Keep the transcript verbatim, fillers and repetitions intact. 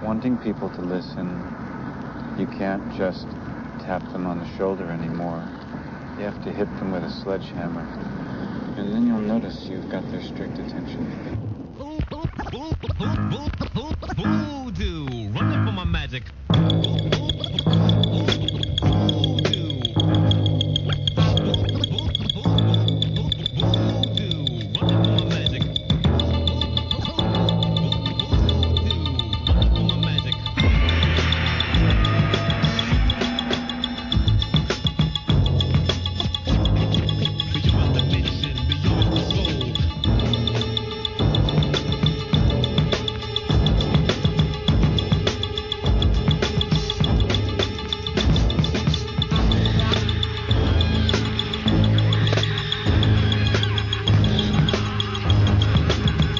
wanting people to listen, you can't just tap them on the shoulder anymore. You have to hit them with a sledgehammer. And then you'll notice you've got their strict attention.